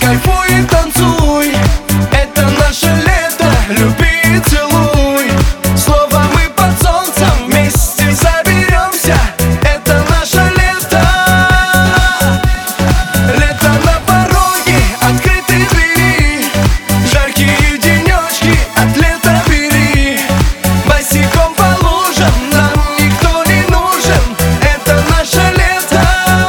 кайфуй и танцуй. Это наше лето, люби и целуй. Слово мы под солнцем вместе заберемся. Это наше лето. Лето на пороге, открытые двери. Жаркие денечки от лета бери. Босиком по лужам нам никто не нужен. Это наше лето.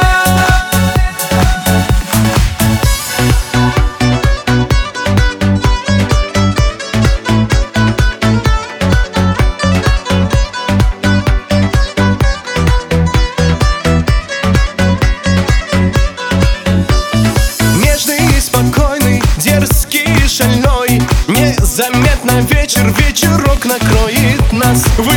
Нежный и спокойный, дерзкий и шальной. Незаметно вечерок накроет нас.